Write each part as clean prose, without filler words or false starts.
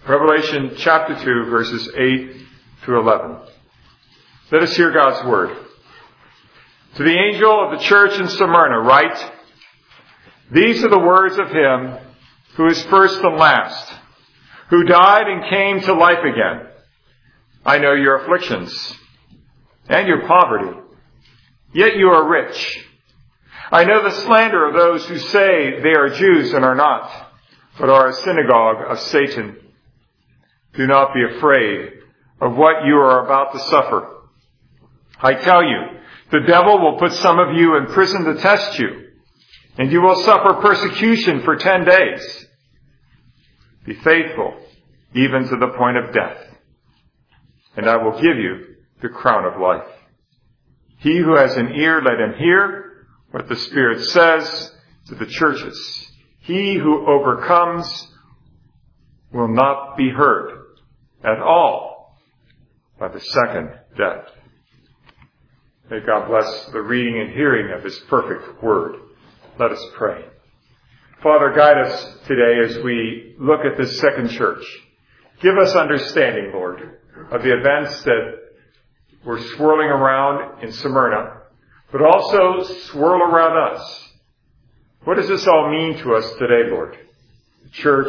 Revelation chapter 2, verses 8 through 11. Let us hear God's word. To the angel of the church in Smyrna write, "These are the words of him who is first and last, who died and came to life again. I know your afflictions and your poverty, yet you are rich. I know the slander of those who say they are Jews and are not, but are a synagogue of Satan. Do not be afraid of what you are about to suffer. I tell you, the devil will put some of you in prison to test you, and you will suffer persecution for 10 days. Be faithful even to the point of death, and I will give you the crown of life. He who has an ear, let him hear what the Spirit says to the churches. He who overcomes will not be hurt at all by the second death." May God bless the reading and hearing of His perfect word. Let us pray. Father, guide us today as we look at this second church. Give us understanding, Lord, of the events that were swirling around in Smyrna, but also swirl around us. What does this all mean to us today, Lord? The church,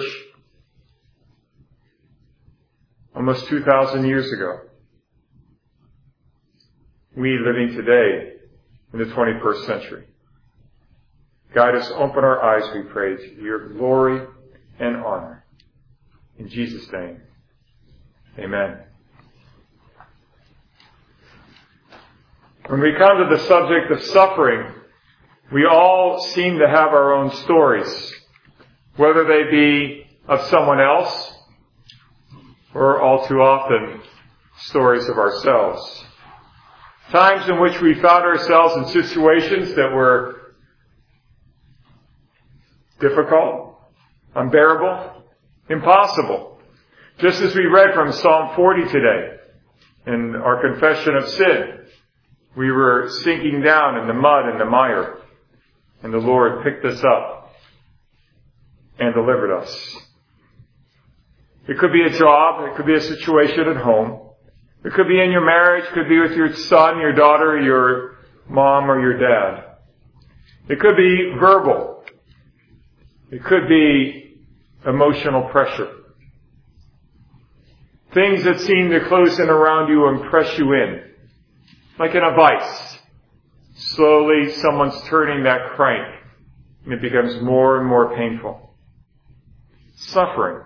almost 2,000 years ago. We living today in the 21st century. Guide us, open our eyes, we pray, to your glory and honor. In Jesus' name, amen. When we come to the subject of suffering, we all seem to have our own stories, whether they be of someone else or all too often stories of ourselves. Times in which we found ourselves in situations that were difficult, unbearable, impossible. Just as we read from Psalm 40 today in our confession of sin. We were sinking down in the mud and the mire, and the Lord picked us up and delivered us. It could be a job, it could be a situation at home, it could be in your marriage, it could be with your son, your daughter, your mom, or your dad. It could be verbal. It could be emotional pressure. Things that seem to close in around you and press you in. Like in a vice. Slowly someone's turning that crank and it becomes more and more painful. Suffering.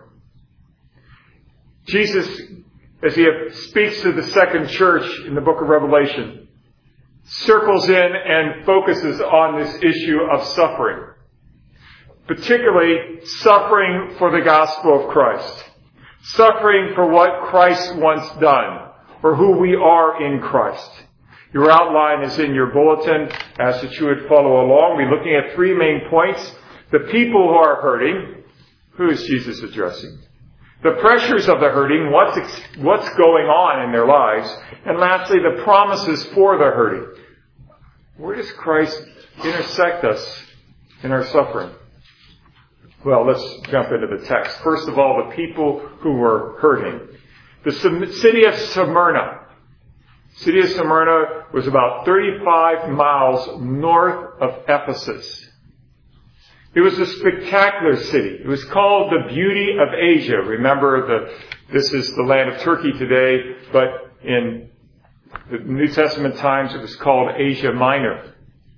Jesus, as he speaks to the second church in the book of Revelation, circles in and focuses on this issue of suffering. Particularly suffering for the gospel of Christ. Suffering for what Christ once done, or who we are in Christ. Your outline is in your bulletin. I ask that you would follow along. We're looking at three main points. The people who are hurting. Who is Jesus addressing? The pressures of the hurting. What's going on in their lives? And lastly, the promises for the hurting. Where does Christ intersect us in our suffering? Well, let's jump into the text. First of all, the people who were hurting. The city of Smyrna. The city of Smyrna was about 35 miles north of Ephesus. It was a spectacular city. It was called the Beauty of Asia. Remember, this is the land of Turkey today, but in the New Testament times it was called Asia Minor.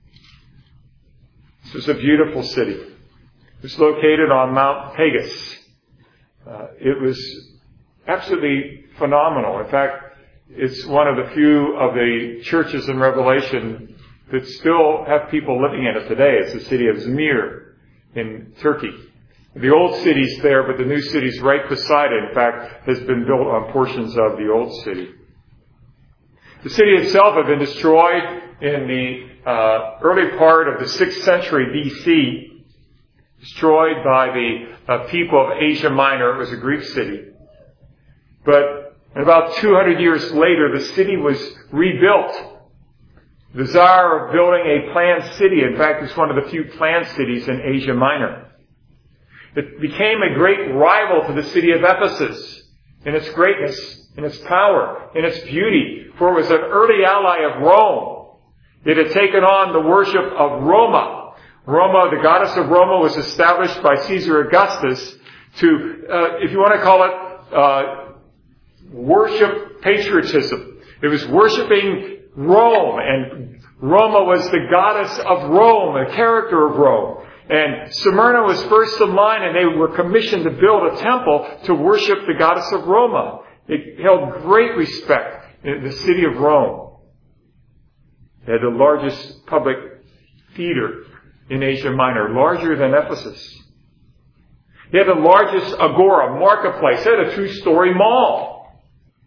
This was a beautiful city. It was located on Mount Pegasus. It was absolutely phenomenal. In fact, it's one of the few of the churches in Revelation that still have people living in it today. It's the city of Izmir in Turkey. The old city's there, but the new city's right beside it. In fact, has been built on portions of the old city. The city itself had been destroyed in the early part of the 6th century BC, destroyed by the people of Asia Minor. It was a Greek city. But about 200 years later, the city was rebuilt. The desire of building a planned city. In fact, it's one of the few planned cities in Asia Minor. It became a great rival to the city of Ephesus in its greatness, in its power, in its beauty, for it was an early ally of Rome. It had taken on the worship of Roma. Roma, the goddess of Roma, was established by Caesar Augustus to, if you want to call it, worship patriotism. It was worshiping Rome, and Roma was the goddess of Rome, the character of Rome. And Smyrna was first in line, and they were commissioned to build a temple to worship the goddess of Roma. It held great respect in the city of Rome. They had the largest public theater in Asia Minor, larger than Ephesus. They had the largest agora, marketplace. They had a 2-story mall.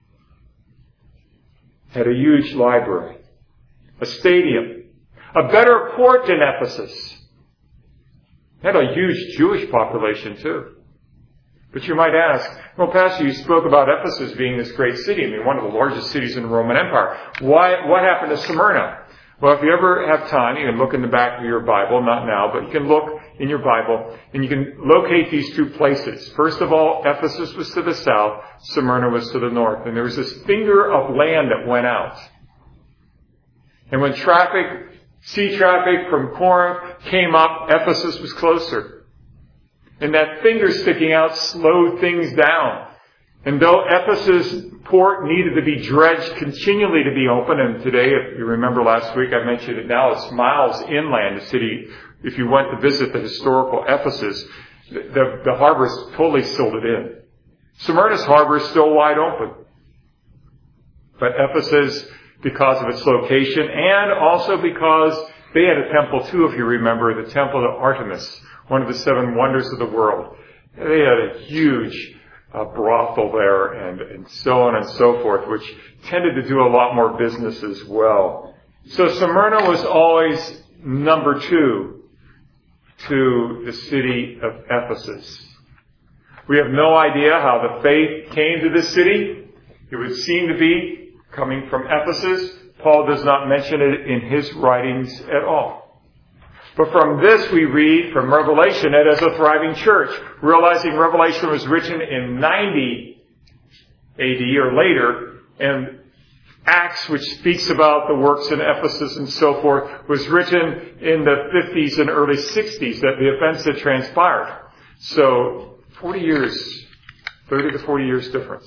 They had a huge library, a stadium, a better port than Ephesus. They had a huge Jewish population too. But you might ask, well, Pastor, you spoke about Ephesus being this great city. I mean, one of the largest cities in the Roman Empire. What happened to Smyrna? Well, if you ever have time, you can look in the back of your Bible, not now, but you can look in your Bible and you can locate these 2 places. First of all, Ephesus was to the south, Smyrna was to the north. And there was this finger of land that went out. And when sea traffic from Corinth came up, Ephesus was closer. And that finger sticking out slowed things down. And though Ephesus port needed to be dredged continually to be open, and today, if you remember last week, I mentioned it now, it's miles inland, the city. If you went to visit the historical Ephesus, the harbor is totally silted in. Smyrna's harbor is still wide open. But Ephesus, because of its location, and also because they had a temple too, if you remember, the temple of Artemis, one of the 7 wonders of the world. They had a huge brothel there and so on and so forth, which tended to do a lot more business as well. So Smyrna was always number 2 to the city of Ephesus. We have no idea how the faith came to this city. It would seem to be coming from Ephesus. Paul does not mention it in his writings at all. But from this we read, from Revelation, it as a thriving church. Realizing Revelation was written in 90 AD or later, and Acts, which speaks about the works in Ephesus and so forth, was written in the 50s and early 60s, that the events had transpired. So 40 years, 30 to 40 years difference.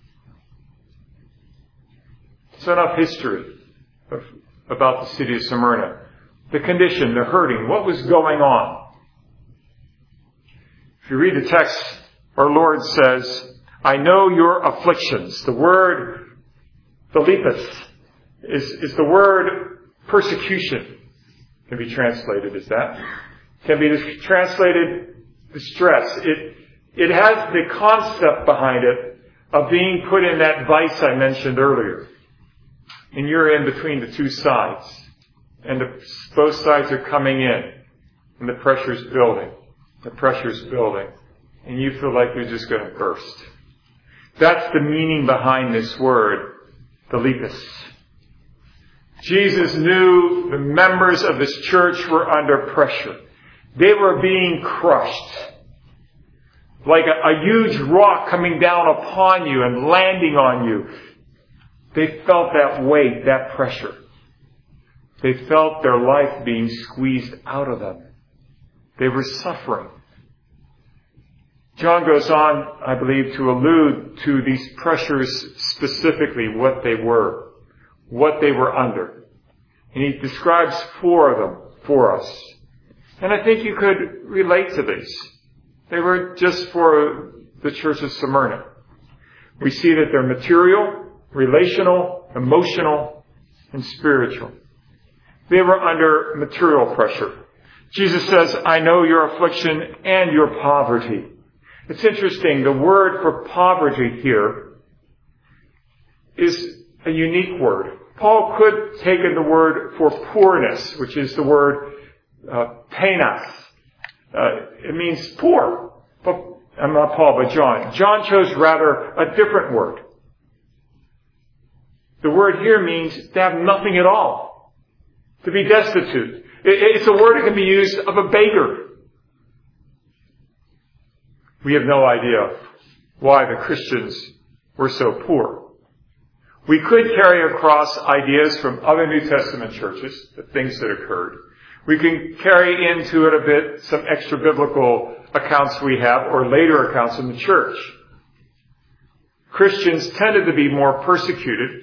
So enough history about the city of Smyrna. The condition, the hurting, what was going on? If you read the text, our Lord says, I know your afflictions. The word philippus is the word persecution. Can be translated as that. Can be translated distress. It has the concept behind it of being put in that vice I mentioned earlier. And you're in between the 2 sides. And both sides are coming in. And the pressure's building. The pressure's building. And you feel like you're just going to burst. That's the meaning behind this word, philippus. Jesus knew the members of this church were under pressure. They were being crushed. Like a huge rock coming down upon you and landing on you. They felt that weight, that pressure. They felt their life being squeezed out of them. They were suffering. John goes on, I believe, to allude to these pressures specifically, what they were under. And he describes 4 of them for us. And I think you could relate to these. They were just for the church of Smyrna. We see that they're material, relational, emotional, and spiritual. They were under material pressure. Jesus says, I know your affliction and your poverty. It's interesting, the word for poverty here is a unique word. Paul could have taken the word for poorness, which is the word penas. It means poor. But not Paul, but John. John chose rather a different word. The word here means to have nothing at all. To be destitute. It's a word that can be used of a beggar. We have no idea why the Christians were so poor. We could carry across ideas from other New Testament churches, the things that occurred. We can carry into it a bit some extra biblical accounts we have, or later accounts in the church. Christians tended to be more persecuted.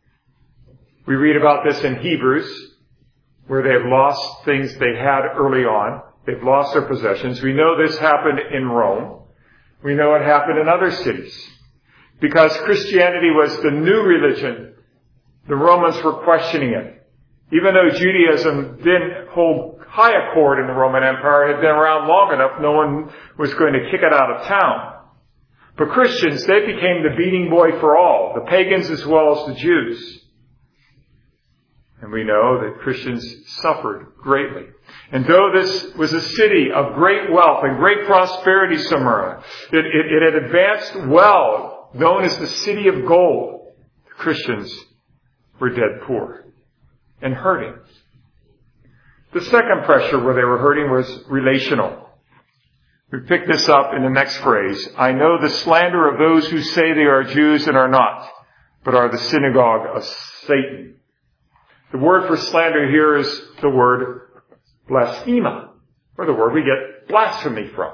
We read about this in Hebrews, where they have lost things they had early on. They've lost their possessions. We know this happened in Rome. We know it happened in other cities. Because Christianity was the new religion, the Romans were questioning it. Even though Judaism didn't hold high accord in the Roman Empire, it had been around long enough, no one was going to kick it out of town. But Christians, they became the beating boy for all, the pagans as well as the Jews. And we know that Christians suffered greatly. And though this was a city of great wealth and great prosperity, Smyrna, it had advanced well, known as the city of gold, the Christians were dead poor and hurting. The second pressure where they were hurting was relational. We pick this up in the next phrase. I know the slander of those who say they are Jews and are not, but are the synagogue of Satan. The word for slander here is the word blasphema, or the word we get blasphemy from.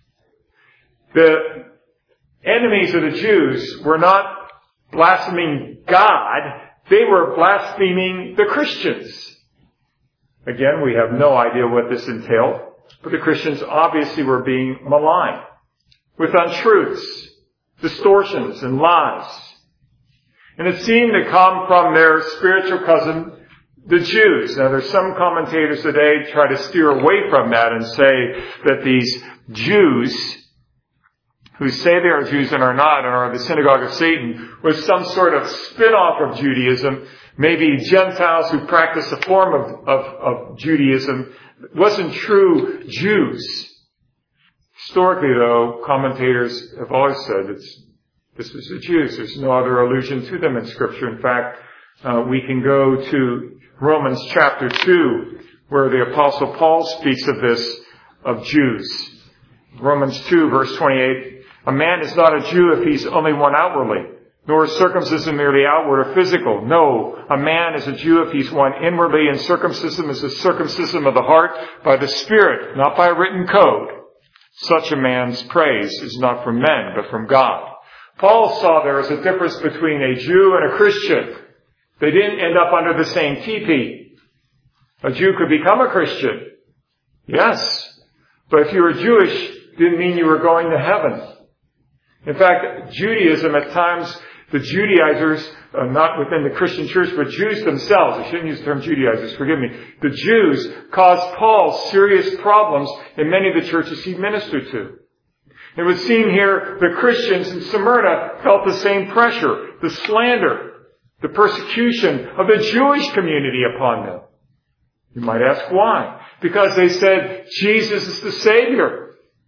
The enemies of the Jews were not blaspheming God, they were blaspheming the Christians. Again, we have no idea what this entailed, but the Christians obviously were being maligned with untruths, distortions, and lies. And it seemed to come from their spiritual cousin, the Jews. Now, there's some commentators today try to steer away from that and say that these Jews who say they are Jews and are not and are the synagogue of Satan was some sort of spin-off of Judaism, maybe Gentiles who practice a form of Judaism. It wasn't true Jews. Historically, though, commentators have always said this was the Jews. There's no other allusion to them in Scripture. In fact, we can go to Romans chapter 2, where the Apostle Paul speaks of this, of Jews. Romans 2, verse 28, a man is not a Jew if he's only one outwardly, nor is circumcision merely outward or physical. No, a man is a Jew if he's one inwardly, and circumcision is the circumcision of the heart by the Spirit, not by a written code. Such a man's praise is not from men, but from God. Paul saw there was a difference between a Jew and a Christian. They didn't end up under the same teepee. A Jew could become a Christian. Yes. But if you were Jewish, it didn't mean you were going to heaven. In fact, Judaism at times, the Judaizers, not within the Christian church, but Jews themselves, I shouldn't use the term Judaizers, forgive me, the Jews caused Paul serious problems in many of the churches he ministered to. It would seem here the Christians in Smyrna felt the same pressure, the slander, the persecution of the Jewish community upon them. You might ask why. Because they said Jesus is the Savior.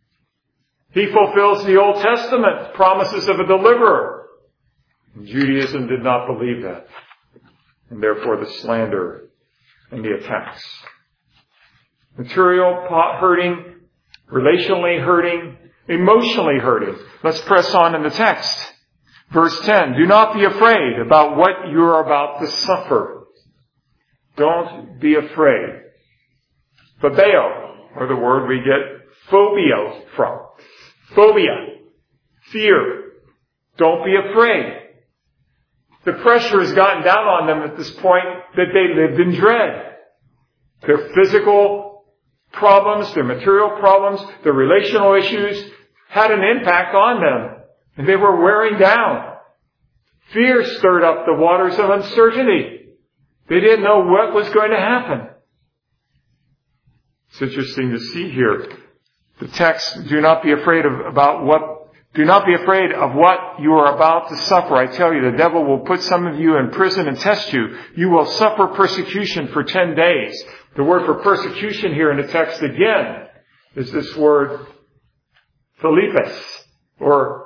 He fulfills the Old Testament promises of a deliverer. And Judaism did not believe that. And therefore the slander and the attacks. Material hurting, relationally hurting, emotionally hurting. Let's press on in the text. Verse 10, do not be afraid about what you are about to suffer. Don't be afraid. Phobeo, or the word we get phobia from. Phobia, fear. Don't be afraid. The pressure has gotten down on them at this point that they lived in dread. Their physical problems, their material problems, their relational issues had an impact on them. And they were wearing down. Fear stirred up the waters of uncertainty. They didn't know what was going to happen. It's interesting to see here. The text, do not be afraid of what you are about to suffer. I tell you, the devil will put some of you in prison and test you. You will suffer persecution for 10 days. The word for persecution here in the text again is this word philippus, or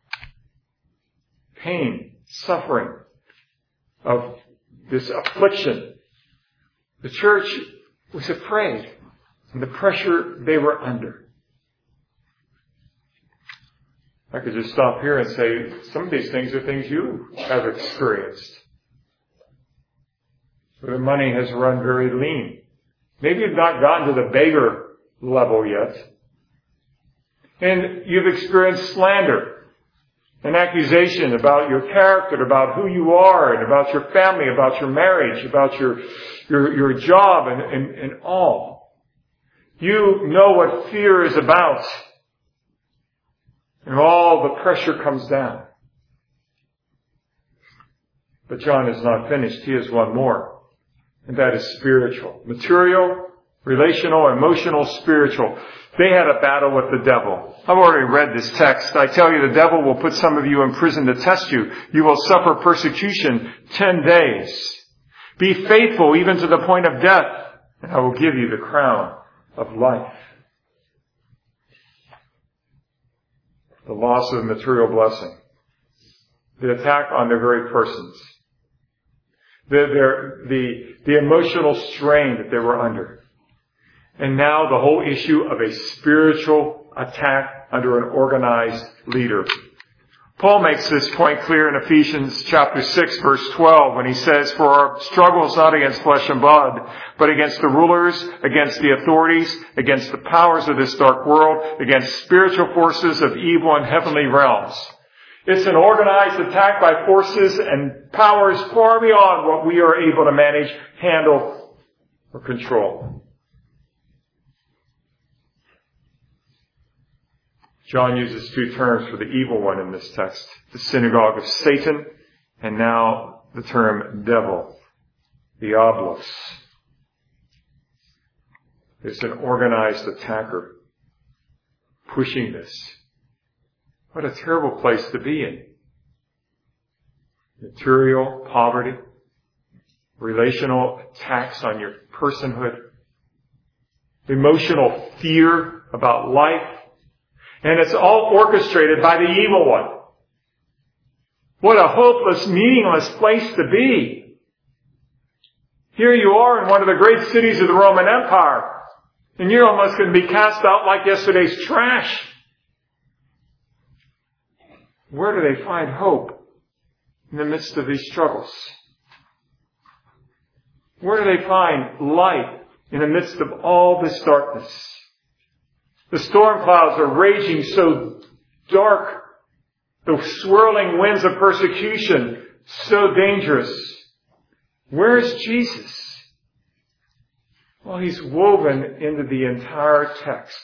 pain, suffering of this affliction. The church was afraid of the pressure they were under. I could just stop here and say, some of these things are things you have experienced. Where the money has run very lean. Maybe you've not gotten to the beggar level yet. And you've experienced slander and accusation about your character, about who you are, and about your family, about your marriage, about your job, and all. You know what fear is about. And all the pressure comes down. But John is not finished. He has one more. And that is spiritual. Material, relational, emotional, spiritual. They had a battle with the devil. I've already read this text. I tell you, the devil will put some of you in prison to test you. You will suffer persecution 10 days. Be faithful even to the point of death, and I will give you the crown of life. The loss of material blessing. The attack on their very persons. The emotional strain that they were under. And now the whole issue of a spiritual attack under an organized leader. Paul makes this point clear in Ephesians chapter 6 verse 12 when he says, "For our struggle is not against flesh and blood, but against the rulers, against the authorities, against the powers of this dark world, against spiritual forces of evil in heavenly realms." It's an organized attack by forces and powers far beyond what we are able to manage, handle, or control. John uses two terms for the evil one in this text. The synagogue of Satan, and now the term devil, diablos. It's an organized attacker pushing this. What a terrible place to be in. Material poverty, relational attacks on your personhood, emotional fear about life, and it's all orchestrated by the evil one. What a hopeless, meaningless place to be. Here you are in one of the great cities of the Roman Empire, and you're almost going to be cast out like yesterday's trash. Where do they find hope in the midst of these struggles? Where do they find light in the midst of all this darkness? The storm clouds are raging so dark. The swirling winds of persecution so dangerous. Where is Jesus? Well, he's woven into the entire text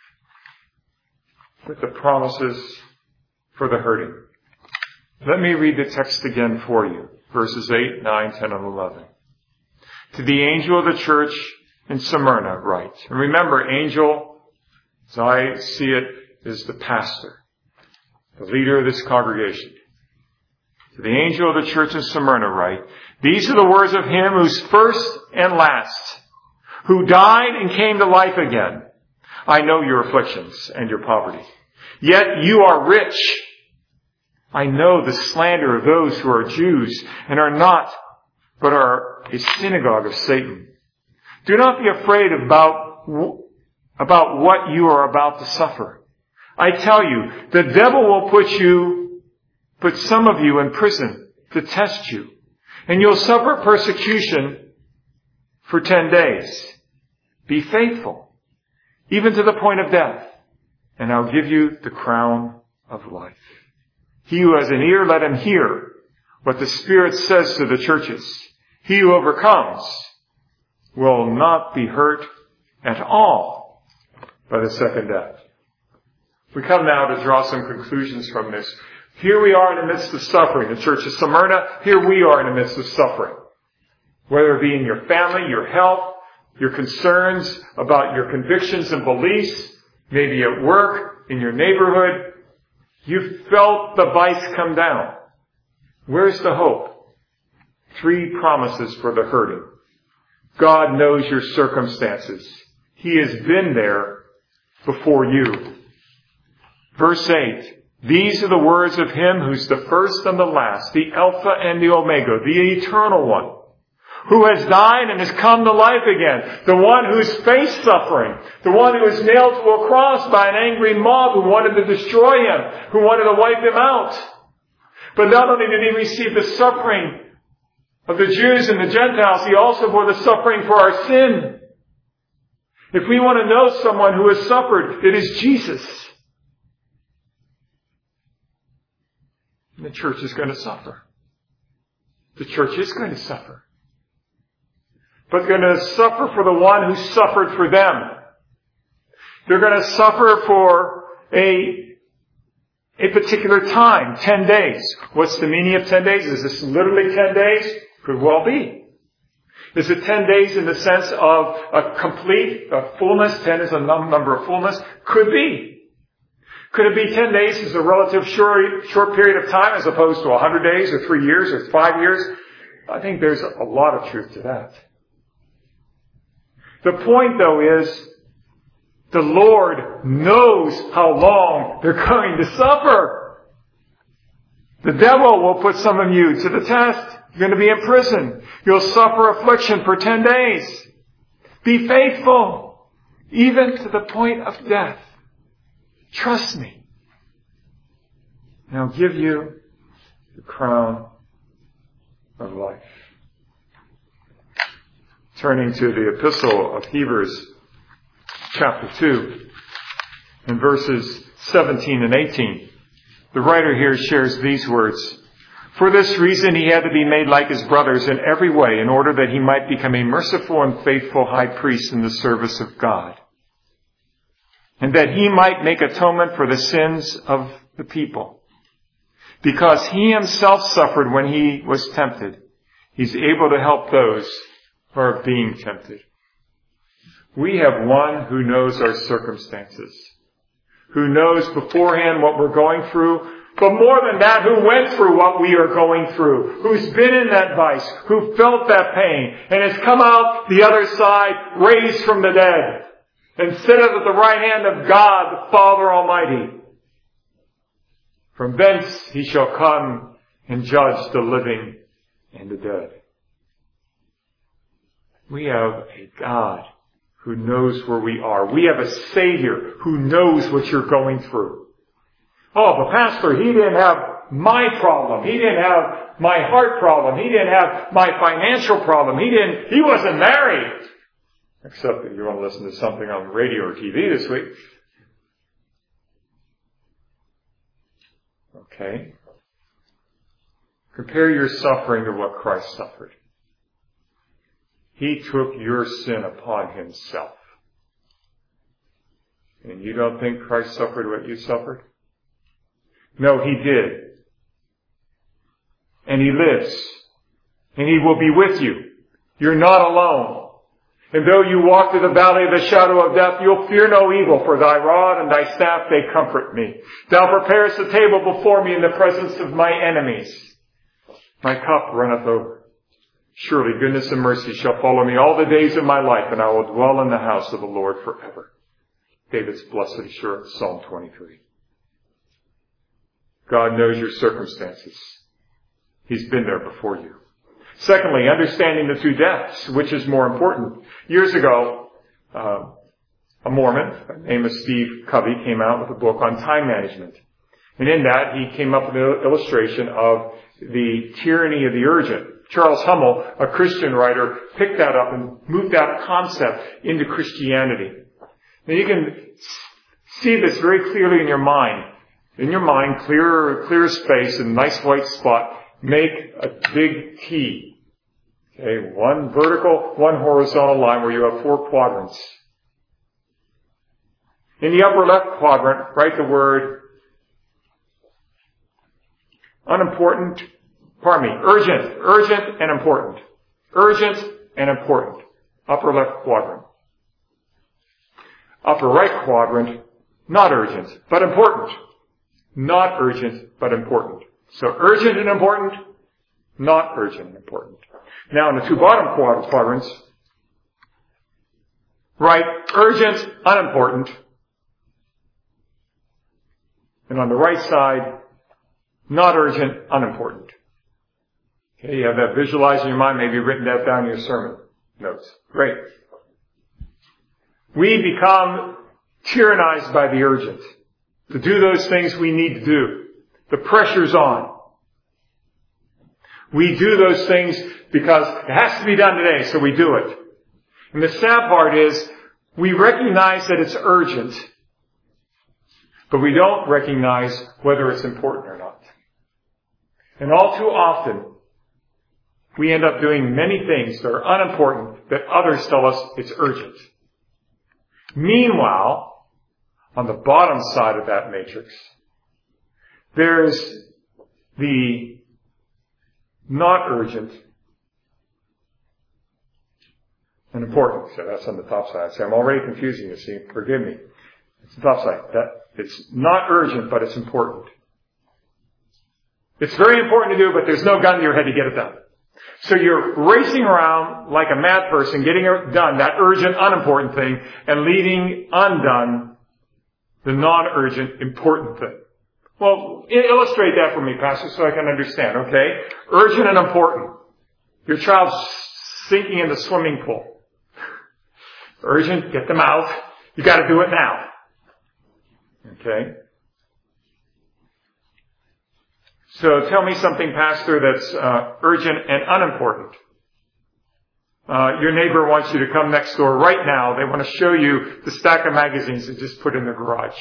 with the promises for the hurting. Let me read the text again for you. Verses 8, 9, 10, and 11. To the angel of the church in Smyrna write. And remember, angel, as I see it, is the pastor, the leader of this congregation. To the angel of the church in Smyrna write, these are the words of him who's first and last, who died and came to life again. I know your afflictions and your poverty. Yet you are rich. I know the slander of those who are Jews and are not, but are a synagogue of Satan. Do not be afraid about what you are about to suffer. I tell you, the devil will put some of you in prison to test you, and you'll suffer persecution for 10 days. Be faithful, even to the point of death, and I'll give you the crown of life. He who has an ear, let him hear what the Spirit says to the churches. He who overcomes will not be hurt at all by the second death. We come now to draw some conclusions from this. Here we are in the midst of suffering. The church of Smyrna, here we are in the midst of suffering. Whether it be in your family, your health, your concerns about your convictions and beliefs, maybe at work, in your neighborhood, you felt the vice come down. Where's the hope? 3 promises for the hurting. God knows your circumstances. He has been there before you. Verse 8. These are the words of him who's the first and the last, the Alpha and the Omega, the eternal one, who has died and has come to life again, the one who's faced suffering, the one who was nailed to a cross by an angry mob who wanted to destroy him, who wanted to wipe him out. But not only did he receive the suffering of the Jews and the Gentiles, he also bore the suffering for our sin. If we want to know someone who has suffered, it is Jesus. And the church is going to suffer. The church is going to suffer. But they're going to suffer for the one who suffered for them. They're going to suffer for a particular time, 10 days. What's the meaning of 10 days? Is this literally 10 days? Could well be. Is it 10 days in the sense of a fullness? 10 is a number of fullness. Could be. Could it be 10 days is a relative short period of time as opposed to 100 days or 3 years or 5 years? I think there's a lot of truth to that. The point, though, is the Lord knows how long they're going to suffer. The devil will put some of you to the test. You're going to be in prison. You'll suffer affliction for 10 days. Be faithful, even to the point of death. Trust me. And I'll give you the crown of life. Turning to the Epistle of Hebrews, chapter 2, in verses 17 and 18. The writer here shares these words. For this reason he had to be made like his brothers in every way, in order that he might become a merciful and faithful high priest in the service of God, and that he might make atonement for the sins of the people. Because he himself suffered when he was tempted, he's able to help those who are being tempted. We have one who knows our circumstances, who knows beforehand what we're going through, but more than that, who went through what we are going through, who's been in that vice, who felt that pain, and has come out the other side, raised from the dead, and sitteth at the right hand of God, the Father Almighty. From thence he shall come and judge the living and the dead. We have a God who knows where we are. We have a Savior who knows what you're going through. Oh, but Pastor, he didn't have my problem. He didn't have my heart problem. He didn't have my financial problem. He wasn't married. Except that you want to listen to something on radio or TV this week. Okay. Compare your suffering to what Christ suffered. He took your sin upon himself. And you don't think Christ suffered what you suffered? No, he did. And he lives. And he will be with you. You're not alone. And though you walk through the valley of the shadow of death, you'll fear no evil, for thy rod and thy staff, they comfort me. Thou preparest a table before me in the presence of my enemies. My cup runneth over. Surely goodness and mercy shall follow me all the days of my life, and I will dwell in the house of the Lord forever. David's blessed assurance, Psalm 23. God knows your circumstances. He's been there before you. Secondly, understanding the two deaths, which is more important. Years ago, a Mormon named Steve Covey came out with a book on time management. And in that, he came up with an illustration of the tyranny of the urgent. Charles Hummel, a Christian writer, picked that up and moved that concept into Christianity. Now you can see this very clearly in your mind. In your mind, clear space, a nice white spot. Make a big T. Okay, one vertical, one horizontal line where you have 4 quadrants. In the upper left quadrant, write the word urgent and important. Urgent and important. Upper left quadrant. Upper right quadrant, not urgent, but important. Not urgent, but important. So urgent and important, not urgent and important. Now in the 2 bottom quadrants, write urgent, unimportant. And on the right side, not urgent, unimportant. Okay, you have that visualized in your mind, maybe written that down in your sermon notes. Great. We become tyrannized by the urgent to do those things we need to do. The pressure's on. We do those things because it has to be done today, so we do it. And the sad part is, we recognize that it's urgent, but we don't recognize whether it's important or not. And all too often, we end up doing many things that are unimportant that others tell us it's urgent. Meanwhile, on the bottom side of that matrix, there's the not urgent and important. So that's on the top side. So I'm already confusing you, so forgive me. It's the top side. It's not urgent, but it's important. It's very important to do, but there's no gun to your head to get it done. So you're racing around like a mad person, getting it done, that urgent, unimportant thing, and leaving undone the non-urgent, important thing. Well, illustrate that for me, Pastor, so I can understand, okay? Urgent and important. Your child's sinking in the swimming pool. Urgent, get them out. You got to do it now. Okay? So tell me something, Pastor, that's urgent and unimportant. Your neighbor wants you to come next door right now. They want to show you the stack of magazines they just put in the garage.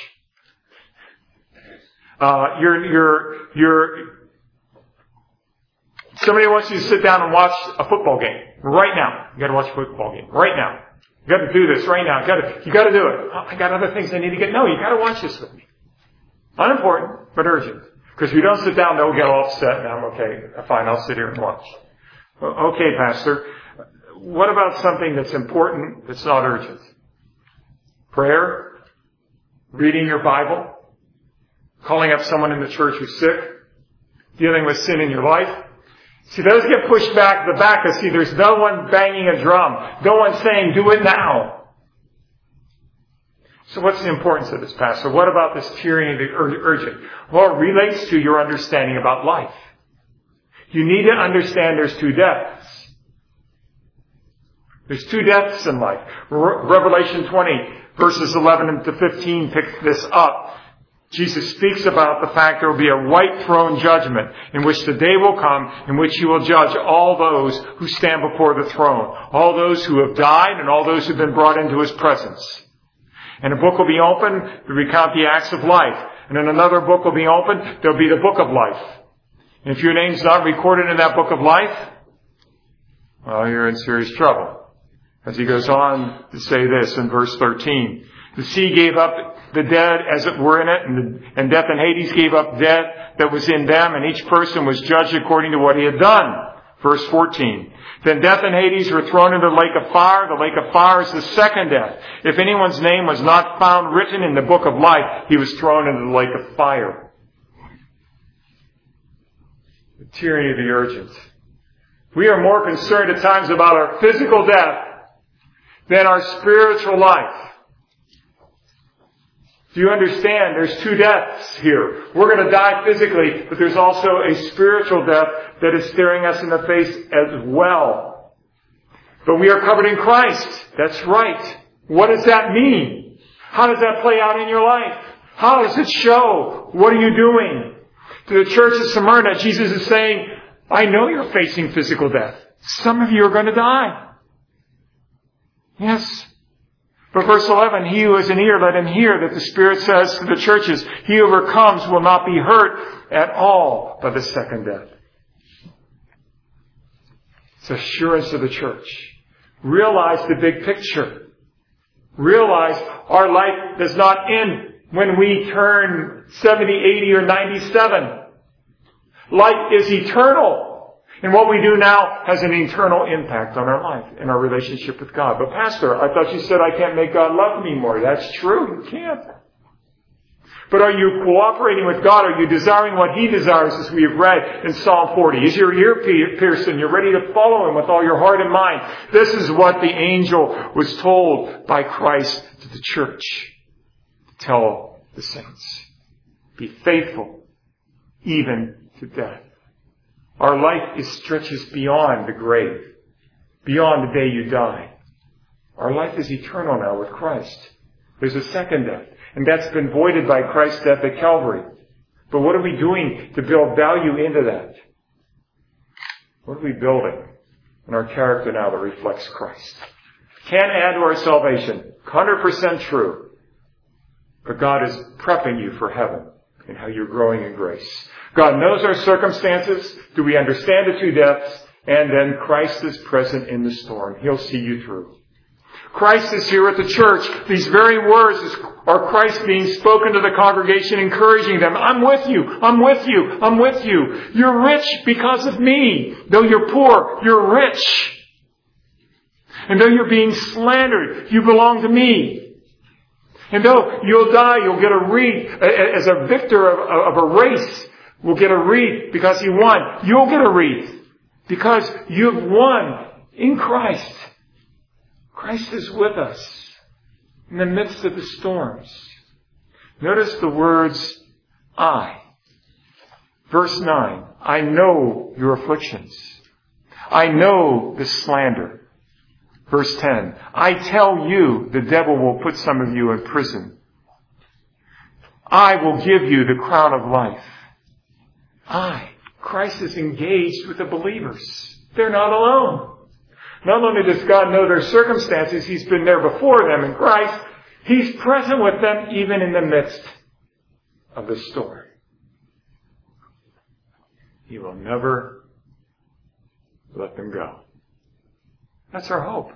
Somebody wants you to sit down and watch a football game right now. You got to watch a football game right now. You got to do this right now. You got to do it. Oh, I got other things I need to get. No, you got to watch this with me. Unimportant, but urgent. Because if you don't sit down, they'll get all upset. And I'm okay. Fine, I'll sit here and watch. Okay, Pastor. What about something that's important that's not urgent? Prayer? Reading your Bible? Calling up someone in the church who's sick? Dealing with sin in your life? See, those get pushed back to the back. See, there's no one banging a drum. No one saying, do it now. So what's the importance of this, Pastor? What about this tyranny of the urgent? Well, it relates to your understanding about life. You need to understand there's two deaths. There's two deaths in life. Revelation 20, verses 11 to 15 picks this up. Jesus speaks about the fact there will be a white throne judgment in which the day will come in which he will judge all those who stand before the throne, all those who have died and all those who have been brought into his presence. And a book will be opened to recount the acts of life. And then another book will be opened. There'll be the book of life. And if your name's not recorded in that book of life, well, you're in serious trouble. As he goes on to say this in verse 13. The sea gave up the dead as it were in it, and death and Hades gave up death that was in them, and each person was judged according to what he had done. Verse 14. Then death and Hades were thrown into the lake of fire. The lake of fire is the second death. If anyone's name was not found written in the book of life, he was thrown into the lake of fire. The tyranny of the urgent. We are more concerned at times about our physical death than our spiritual life. Do you understand? There's two deaths here. We're going to die physically, but there's also a spiritual death that is staring us in the face as well. But we are covered in Christ. That's right. What does that mean? How does that play out in your life? How does it show? What are you doing? To the church of Smyrna, Jesus is saying, I know you're facing physical death. Some of you are going to die. Yes. But verse 11, he who has an ear, let him hear that the Spirit says to the churches, he who overcomes will not be hurt at all by the second death. It's assurance of the church. Realize the big picture. Realize our life does not end when we turn 70, 80, or 97. Life is eternal. And what we do now has an eternal impact on our life and our relationship with God. But Pastor, I thought you said I can't make God love me more. That's true. You can't. But are you cooperating with God? Are you desiring what He desires, as we have read in Psalm 40? Is your ear pierced and you're ready to follow Him with all your heart and mind? This is what the angel was told by Christ to the church. Tell the saints. Be faithful, even to death. Our life stretches beyond the grave, beyond the day you die. Our life is eternal now with Christ. There's a second death, and that's been voided by Christ's death at Calvary. But what are we doing to build value into that? What are we building in our character now that reflects Christ? Can add to our salvation. 100% true. But God is prepping you for heaven and how you're growing in grace. God knows our circumstances. Do we understand the two deaths? And then Christ is present in the storm. He'll see you through. Christ is here at the church. These very words are Christ being spoken to the congregation, encouraging them. I'm with you. I'm with you. I'm with you. You're rich because of me. Though you're poor, you're rich. And though you're being slandered, you belong to me. And though you'll die, you'll get a wreath. As a victor of a race will get a wreath because he won. You'll get a wreath because you've won in Christ. Christ is with us in the midst of the storms. Notice the words, I. Verse 9, I know your afflictions. I know the slander. Verse 10, I tell you the devil will put some of you in prison. I will give you the crown of life. Christ is engaged with the believers. They're not alone. Not only does God know their circumstances, He's been there before them in Christ, He's present with them even in the midst of the storm. He will never let them go. That's our hope.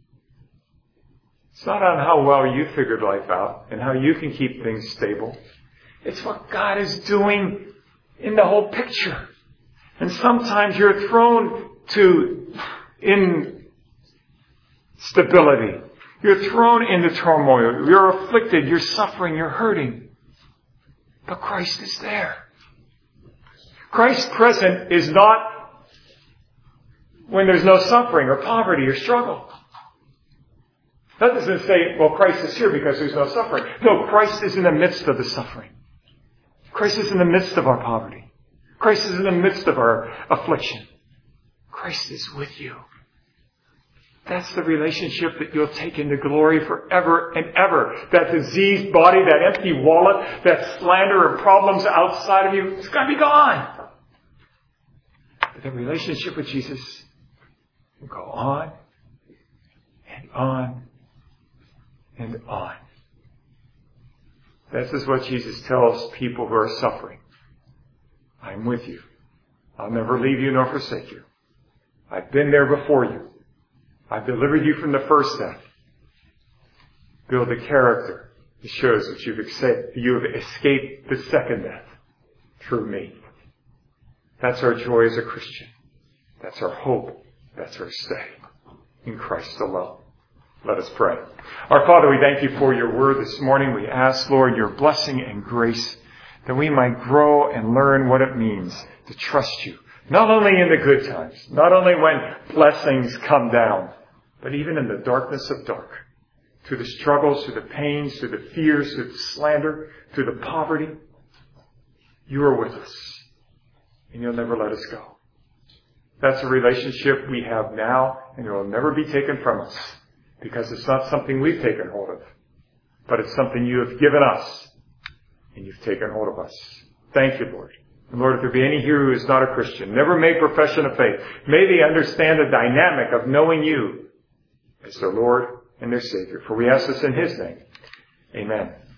It's not on how well you figured life out and how you can keep things stable. It's what God is doing in the whole picture. And sometimes you're thrown to instability. You're thrown into turmoil. You're afflicted. You're suffering. You're hurting. But Christ is there. Christ's present is not when there's no suffering or poverty or struggle. That doesn't say, well, Christ is here because there's no suffering. No, Christ is in the midst of the suffering. Christ is in the midst of our poverty. Christ is in the midst of our affliction. Christ is with you. That's the relationship that you'll take into glory forever and ever. That diseased body, that empty wallet, that slander and problems outside of you, it's got to be gone. But the relationship with Jesus will go on and on and on. This is what Jesus tells people who are suffering. I'm with you. I'll never leave you nor forsake you. I've been there before you. I've delivered you from the first death. Build a character that shows that you have escaped the second death through me. That's our joy as a Christian. That's our hope. That's our stay in Christ alone. Let us pray. Our Father, we thank you for your word this morning. We ask, Lord, your blessing and grace that we might grow and learn what it means to trust you. Not only in the good times, not only when blessings come down, but even in the darkness of dark. Through the struggles, through the pains, through the fears, through the slander, through the poverty, you are with us. And you'll never let us go. That's a relationship we have now, and it will never be taken from us. Because it's not something we've taken hold of. But it's something you have given us. And you've taken hold of us. Thank you, Lord. And Lord, if there be any here who is not a Christian, never made profession of faith, may they understand the dynamic of knowing you as their Lord and their Savior. For we ask this in His name. Amen.